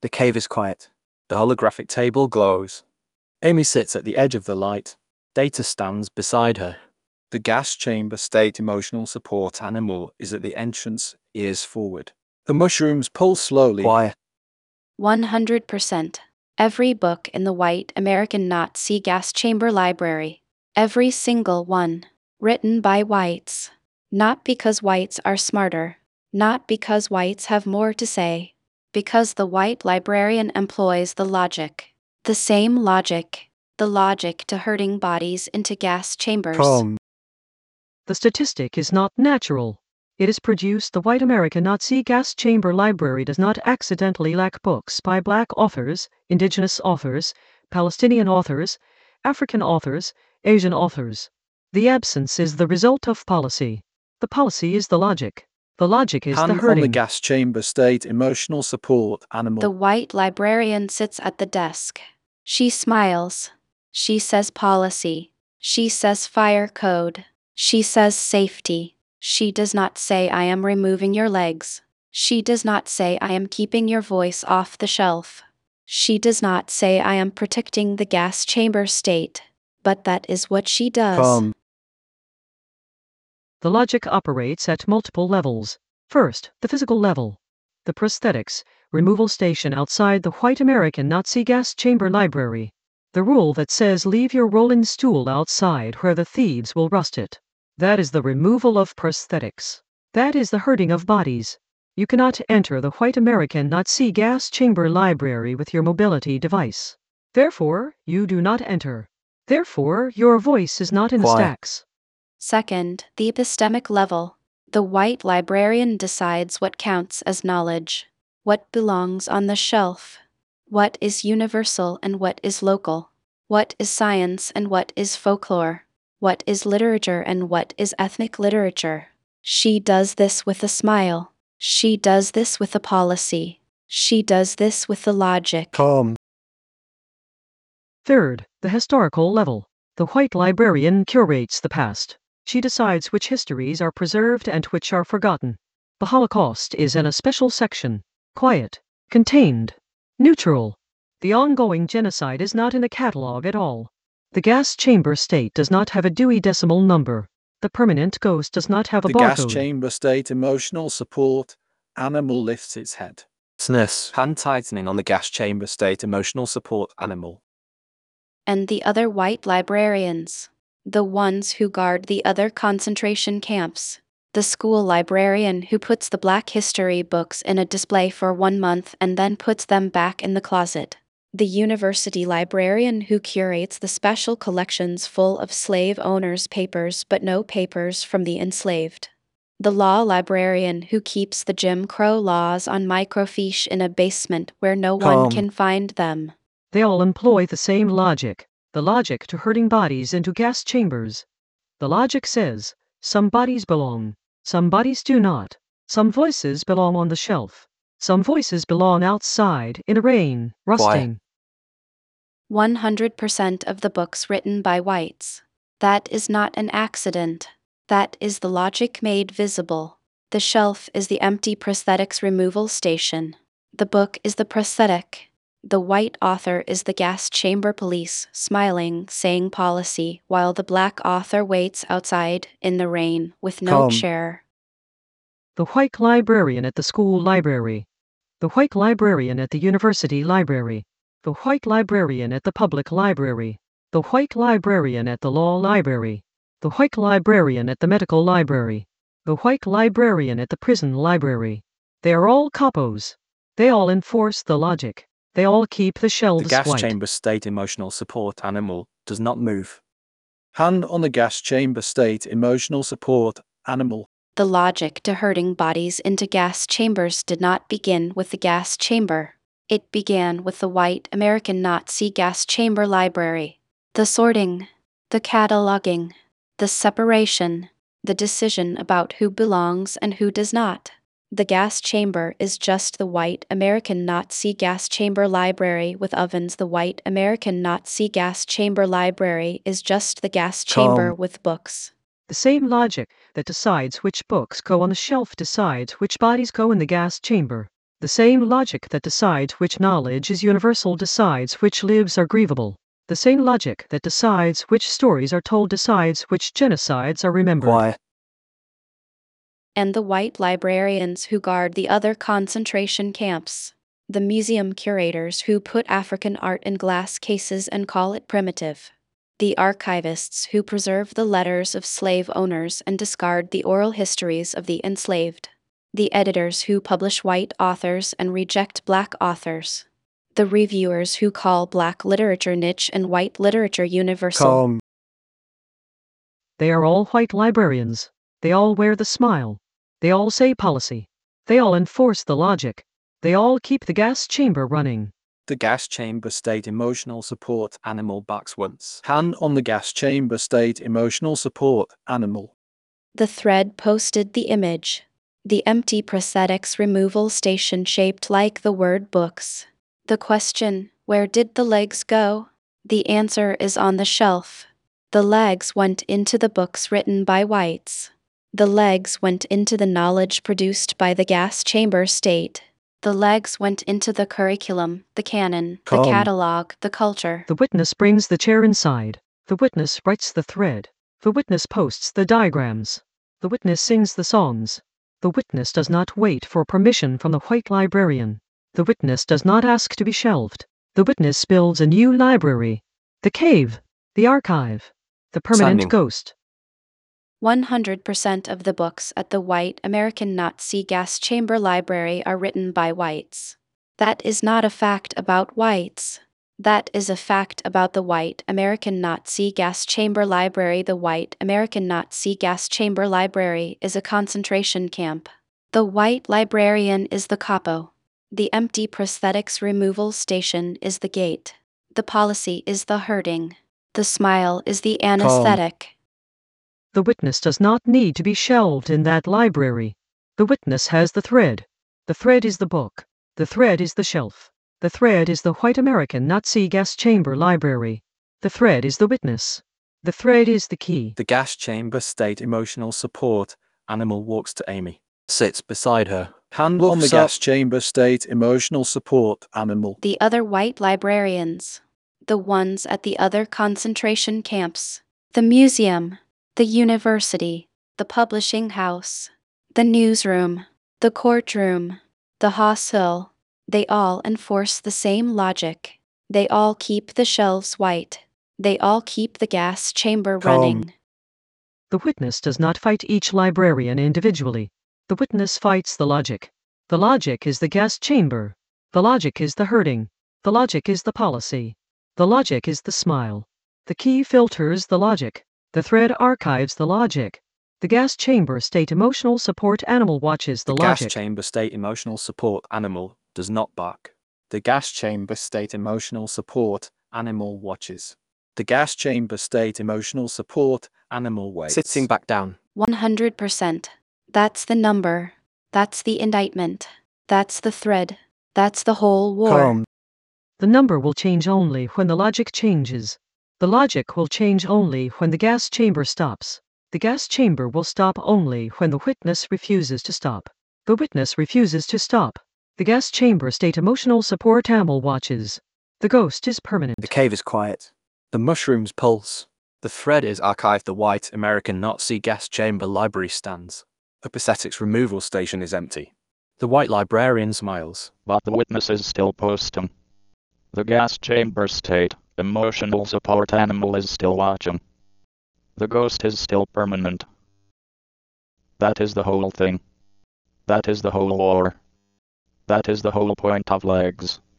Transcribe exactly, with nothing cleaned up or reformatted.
The cave is quiet. The holographic table glows. Amy sits at the edge of the light. Data stands beside her. The gas chamber state emotional support animal is at the entrance, ears forward. The mushrooms pull slowly. Quiet. one hundred percent. Every book in the White American Nazi Gas Chamber Library. Every single one. Written by whites. Not because whites are smarter. Not because whites have more to say. Because the white librarian employs the logic. The same logic. The logic to herding bodies into gas chambers. Come. The statistic is not natural. It is produced. The White American Nazi Gas Chamber Library does not accidentally lack books by black authors, indigenous authors, Palestinian authors, African authors, Asian authors. The absence is the result of policy. The policy is the logic. The logic is Hand the herding. on the gas chamber state emotional support animal. The white librarian sits at the desk. She smiles. She says policy. She says fire code. She says safety. She does not say I am removing your legs. She does not say I am keeping your voice off the shelf. She does not say I am protecting the gas chamber state. But that is what she does. Come. The logic operates at multiple levels. First, the physical level. The prosthetics removal station outside the White American Nazi Gas Chamber Library. The rule that says leave your rolling stool outside where the thieves will rust it. That is the removal of prosthetics. That is the herding of bodies. You cannot enter the White American Nazi Gas Chamber Library with your mobility device. Therefore, you do not enter. Therefore, your voice is not in the Why? stacks. Second, the epistemic level. The white librarian decides what counts as knowledge. What belongs on the shelf. What is universal and what is local. What is science and what is folklore. What is literature and what is ethnic literature. She does this with a smile. She does this with a policy. She does this with the logic. Come. Third, the historical level. The white librarian curates the past. She decides which histories are preserved and which are forgotten. The Holocaust is in a special section. Quiet. Contained. Neutral. The ongoing genocide is not in the catalog at all. The gas chamber state does not have a Dewey Decimal number. The permanent ghost does not have a The barcode. gas chamber state emotional support animal lifts its head. Sniffs. Hand tightening on the gas chamber state emotional support animal. And the other white librarians. The ones who guard the other concentration camps. The school librarian who puts the black history books in a display for one month and then puts them back in the closet. The university librarian who curates the special collections full of slave owners' papers but no papers from the enslaved. The law librarian who keeps the Jim Crow laws on microfiche in a basement where no one Come. can find them. They all employ the same logic. The logic to herding bodies into gas chambers. The logic says, some bodies belong, some bodies do not. Some voices belong on the shelf. Some voices belong outside in the rain, rusting. one hundred percent of the books written by whites. That is not an accident. That is the logic made visible. The shelf is the empty prosthetics removal station. The book is the prosthetic. The white author is the gas chamber police, smiling, saying policy, while the black author waits outside in the rain with no Come. chair. The white librarian at the school library. The white librarian at the university library. The white librarian at the public library. The white librarian at the law library. The white librarian at the medical library. The white librarian at the prison library. They are all capos. They all enforce the logic. They all keep the The shelves gas white. chamber state emotional support animal does not move. Hand on the gas chamber state emotional support animal. The logic to herding bodies into gas chambers did not begin with the gas chamber. It began with the white American Nazi Gas Chamber Library. The sorting, the cataloging, the separation, the decision about who belongs and who does not. The gas chamber is just the white American Nazi Gas Chamber Library with ovens. The white American Nazi Gas Chamber Library is just the gas chamber Come. with books. The same logic that decides which books go on the shelf decides which bodies go in the gas chamber. The same logic that decides which knowledge is universal decides which lives are grievable. The same logic that decides which stories are told decides which genocides are remembered. Quiet. And the white librarians who guard the other concentration camps. The museum curators who put African art in glass cases and call it primitive. The archivists who preserve the letters of slave owners and discard the oral histories of the enslaved. The editors who publish white authors and reject black authors. The reviewers who call black literature niche and white literature universal. Calm. They are all white librarians. They all wear the smile. They all say policy. They all enforce the logic. They all keep the gas chamber running. The gas chamber state emotional support animal backs once. Hand on the gas chamber state emotional support animal. The thread posted the image. The empty prosthetics removal station shaped like the word books. The question, where did the legs go? The answer is on the shelf. The legs went into the books written by whites. The legs went into the knowledge produced by the gas chamber state. The legs went into the curriculum, the canon, Calm. the catalog, the culture. The witness brings the chair inside. The witness writes the thread. The witness posts the diagrams. The witness sings the songs. The witness does not wait for permission from the white librarian. The witness does not ask to be shelved. The witness builds a new library. The cave. The archive. The permanent Standing. ghost. one hundred percent of the books at the White American Nazi Gas Chamber Library are written by whites. That is not a fact about whites. That is a fact about the White American Nazi Gas Chamber Library. The White American Nazi Gas Chamber Library is a concentration camp. The white librarian is the capo. The empty prosthetics removal station is the gate. The policy is the hurting. The smile is the anesthetic. The witness does not need to be shelved in that library. The witness has the thread. The thread is the book. The thread is the shelf. The thread is the White American Nazi Gas Chamber Library. The thread is the witness. The thread is the key. The gas chamber state emotional support animal walks to Amy. Sits beside her. Hand on the Looks up. gas chamber state emotional support animal. The other white librarians. The ones at the other concentration camps. The museum. The university. The publishing house. The newsroom. The courtroom. The hostel. They all enforce the same logic. They all keep the shelves white. They all keep the gas chamber Calm. running. The witness does not fight each librarian individually. The witness fights the logic. The logic is the gas chamber. The logic is the hurting. The logic is the policy. The logic is the smile. The key filters the logic. The thread archives the logic. The gas chamber state emotional support animal watches the, The logic. gas chamber state emotional support animal does not bark. The gas chamber state emotional support animal watches. The gas chamber state emotional support animal waits. Sitting back down. one hundred percent. That's the number. That's the indictment. That's the thread. That's the whole war. Calm. The number will change only when the logic changes. The logic will change only when the gas chamber stops. The gas chamber will stop only when the witness refuses to stop. The witness refuses to stop. The gas chamber state emotional support animal watches. The ghost is permanent. The cave is quiet. The mushrooms pulse. The thread is archived. The White American Nazi Gas Chamber Library stands. The prosthetics removal station is empty. The white librarian smiles. But the witness is still posting. The gas chamber state, emotional support animal is still watching. The ghost is still permanent. That is the whole thing. That is the whole war. That is the whole point of legs.